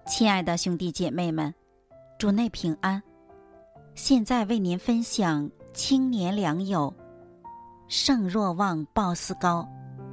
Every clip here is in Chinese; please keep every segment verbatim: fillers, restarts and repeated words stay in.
亲爱的兄弟姐妹们，主内平安。现在为您分享青年良友，胜若望鲍思高。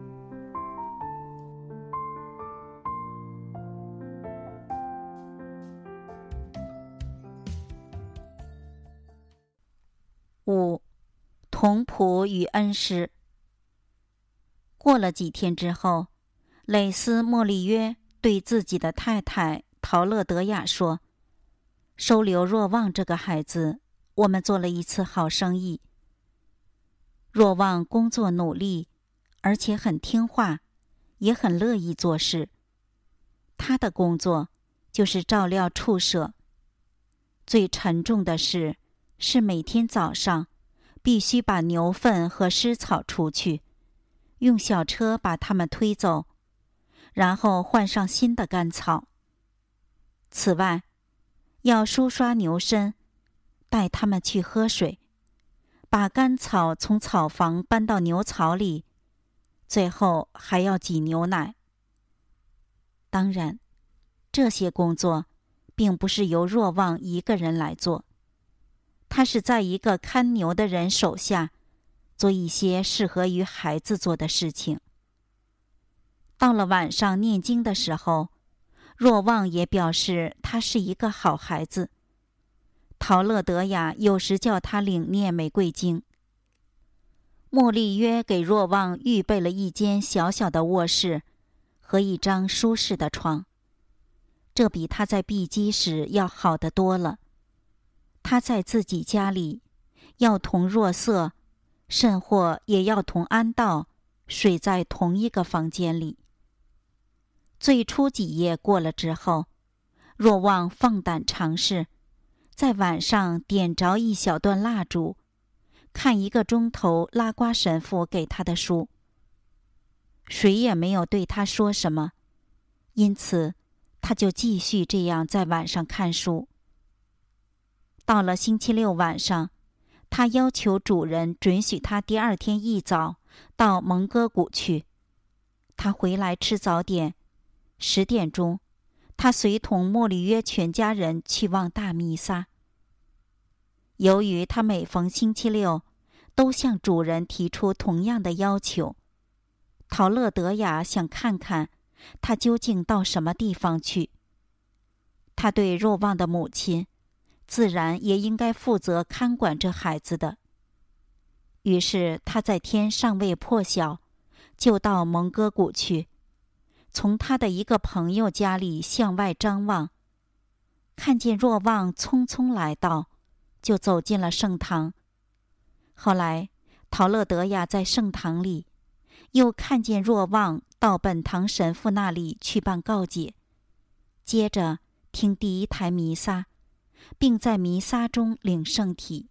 五，同仆与恩师。过了几天之后，蕾丝·莫利约对自己的太太陶乐德雅说：收留若望这个孩子，我们做了一次好生意。若望工作努力，而且很听话，也很乐意做事。他的工作就是照料畜舍。最沉重的事是每天早上必须把牛粪和湿草除去，用小车把它们推走，然后换上新的干草。此外，要梳刷牛身，带它们去喝水，把干草从草房搬到牛槽里，最后还要挤牛奶。当然，这些工作并不是由若望一个人来做，他是在一个看牛的人手下做一些适合于孩子做的事情。到了晚上念经的时候，若望也表示他是一个好孩子。陶乐德雅有时叫他领念玫瑰经。莫利约给若望预备了一间小小的卧室和一张舒适的床，这比他在碧基时要好得多了。他在自己家里要同若瑟，甚或也要同安道睡在同一个房间里。最初几夜过了之后，若望放胆尝试，在晚上点着一小段蜡烛，看一个钟头拉瓜神父给他的书。谁也没有对他说什么，因此他就继续这样在晚上看书。到了星期六晚上，他要求主人准许他第二天一早到蒙哥谷去。他回来吃早点，十点钟，他随同莫里约全家人去望大弥撒。由于他每逢星期六都向主人提出同样的要求，陶乐德雅想看看他究竟到什么地方去。他对若望的母亲自然也应该负责看管这孩子的。于是他在天尚未破晓，就到蒙哥谷去，从他的一个朋友家里向外张望，看见若望匆匆来到，就走进了圣堂。后来陶乐德雅在圣堂里又看见若望到本堂神父那里去办告解，接着听第一台弥撒，并在弥撒中领圣体。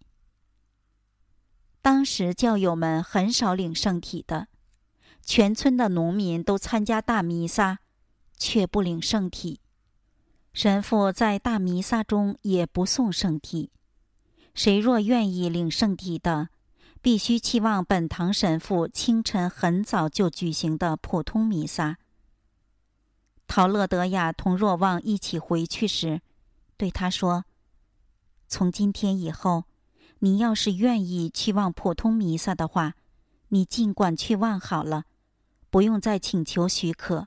当时教友们很少领圣体的，全村的农民都参加大弥撒，却不领圣体。神父在大弥撒中也不送圣体。谁若愿意领圣体的，必须期望本堂神父清晨很早就举行的普通弥撒。陶乐德雅同若望一起回去时，对他说：从今天以后，你要是愿意去望普通弥撒的话，你尽管去望好了，不用再请求许可。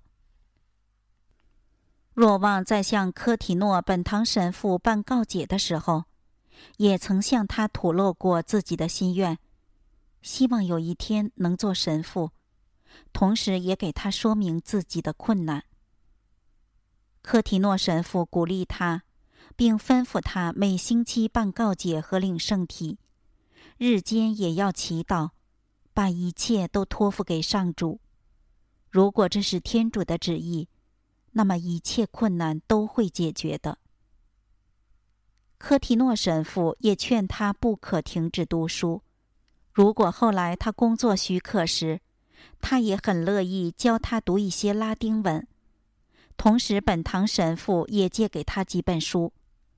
若望在向科提诺本堂神父办告解的时候，也曾向他吐露过自己的心愿，希望有一天能做神父，同时也给他说明自己的困难。科提诺神父鼓励他，并吩咐他每星期办告解和领圣体，日间也要祈祷，把一切都托付给上主。如果这是天主的旨意，那么一切困难都会解决的。科提诺神父也劝他不可停止读书，如果后来他工作许可时，他也很乐意教他读一些拉丁文。同时本堂神父也借给他几本书。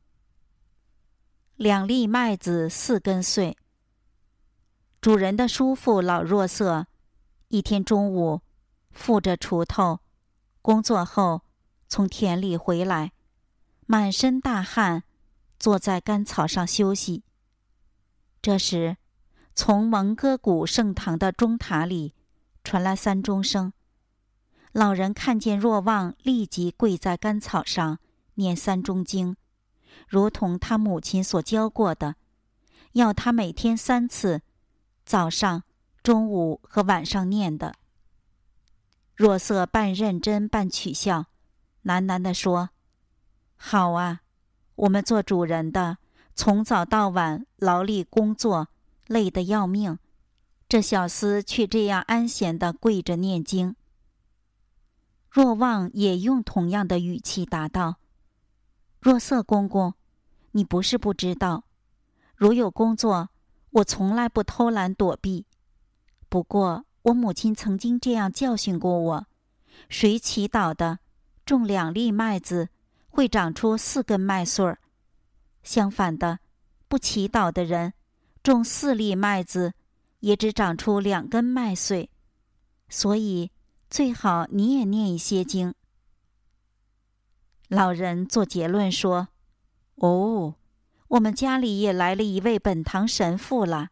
两粒麦子四根穗。主人的叔父老若瑟一天中午负着锄头，工作后从田里回来， 满身大汗，坐在干草上休息。这时，从蒙哥古圣堂的钟塔里传来三钟声。老人看见若望立即跪在干草上念三钟经，如同他母亲所教过的，要他每天三次，早上、中午和晚上念的。若瑟半认真半取笑，喃喃地说：好啊，我们做主人的从早到晚劳力工作，累得要命，这小厮却这样安闲地跪着念经。若望也用同样的语气答道：若瑟公公，你不是不知道，如有工作，我从来不偷懒躲避。不过我母亲曾经这样教训过我：谁祈祷的，种两粒麦子，会长出四根麦穗儿；相反的，不祈祷的人，种四粒麦子，也只长出两根麦穗。所以最好你也念一些经。老人做结论说：哦，我们家里也来了一位本堂神父了。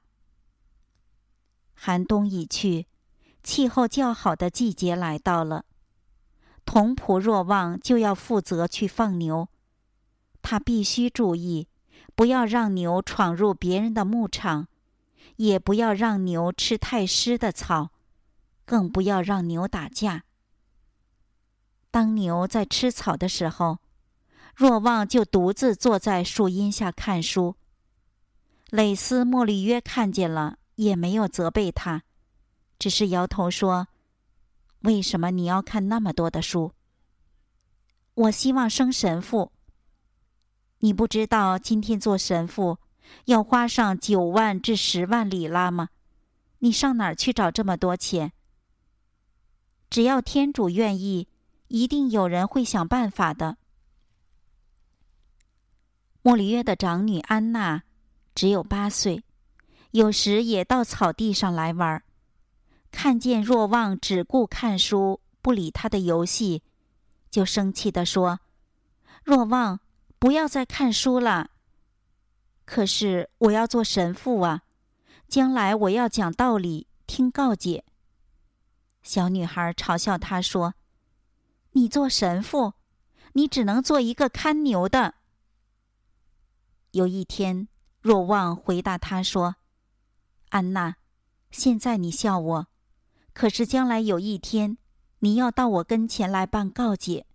寒冬已去，气候较好的季节来到了。童仆若望就要负责去放牛，他必须注意，不要让牛闯入别人的牧场，也不要让牛吃太湿的草，更不要让牛打架。当牛在吃草的时候，若望就独自坐在树荫下看书。蕾丝·莫里约看见了，也没有责备他，只是摇头说：为什么你要看那么多的书？我希望升神父。你不知道今天做神父要花上九万至十万里拉吗？你上哪儿去找这么多钱？只要天主愿意，一定有人会想办法的。莫里约的长女安娜只有八岁，有时也到草地上来玩，看见若望只顾看书，不理他的游戏，就生气地说：若望，不要再看书了。可是我要做神父啊，将来我要讲道理，听告解。小女孩嘲笑他说：你做神父，你只能做一个看牛的。有一天，若望回答他说：安娜，现在你笑我，可是将来有一天，你要到我跟前来办告解。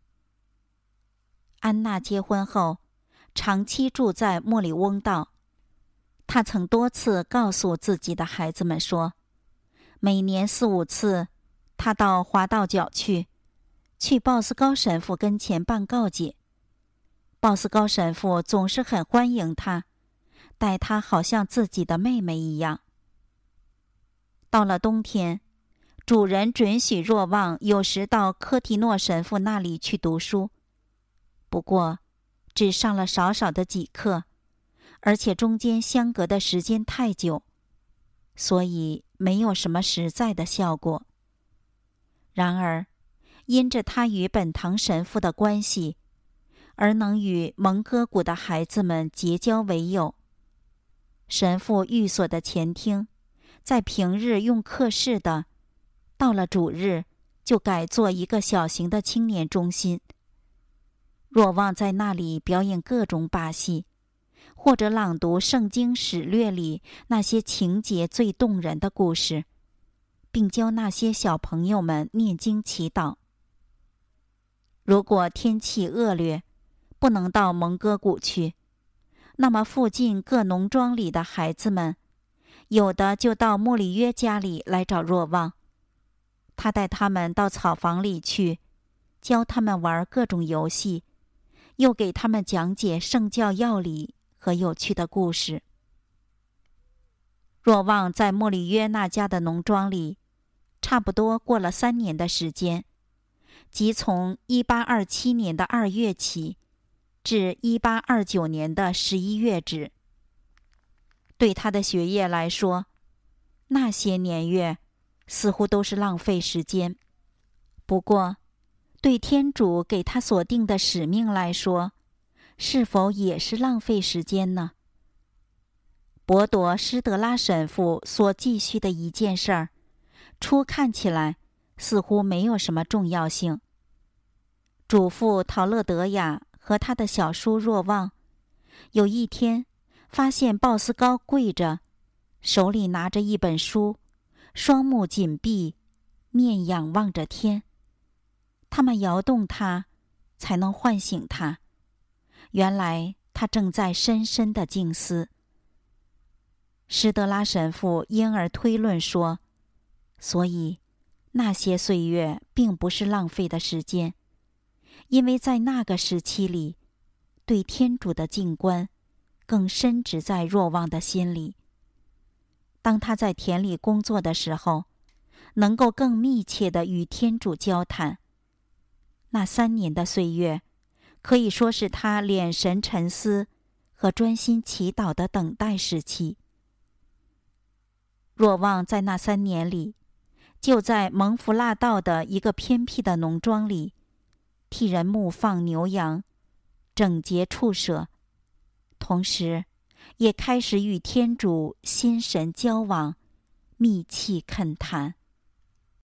安娜结婚后，长期住在莫里翁道。她曾多次告诉自己的孩子们说，每年四五次，她到华道角去，去鲍斯高神父跟前办告解。鲍斯高神父总是很欢迎她，待她好像自己的妹妹一样。到了冬天，主人准许若望有时到科提诺神父那里去读书，不过只上了少少的几课，而且中间相隔的时间太久，所以没有什么实在的效果。然而，因着他与本堂神父的关系，而能与蒙哥古的孩子们结交为友。神父寓所的前厅，在平日用课室的，到了主日就改做一个小型的青年中心。若望在那里表演各种把戏，或者朗读圣经史略里那些情节最动人的故事，并教那些小朋友们念经祈祷。如果天气恶劣，不能到蒙哥古去，那么附近各农庄里的孩子们，有的就到莫里约家里来找若望。他带他们到草房里去，教他们玩各种游戏，又给他们讲解圣教要理和有趣的故事。若望在莫里约那家的农庄里，差不多过了三年的时间，即从一八二七年的二月起，至一八二九年的十一月止。对他的学业来说，那些年月似乎都是浪费时间。不过，对天主给他所定的使命来说， 是否也是浪费时间呢？剥夺施德拉神父所继续的一件事儿，初看起来似乎没有什么重要性。主妇陶乐德雅和他的小叔若望，有一天发现鲍斯高跪着，手里拿着一本书，双目紧闭，面仰望着天。他们摇动他，才能唤醒他。原来他正在深深的静思。施德拉神父因而推论说，所以那些岁月并不是浪费的时间，因为在那个时期里，对天主的静观更深植在若望的心里。当他在田里工作的时候，能够更密切地与天主交谈。那三年的岁月，可以说是他敛神沉思和专心祈祷的等待时期。若望在那三年里，就在蒙福腊道的一个偏僻的农庄里，替人牧放牛羊，整洁畜舍，同时也开始与天主心神交往，密契恳谈。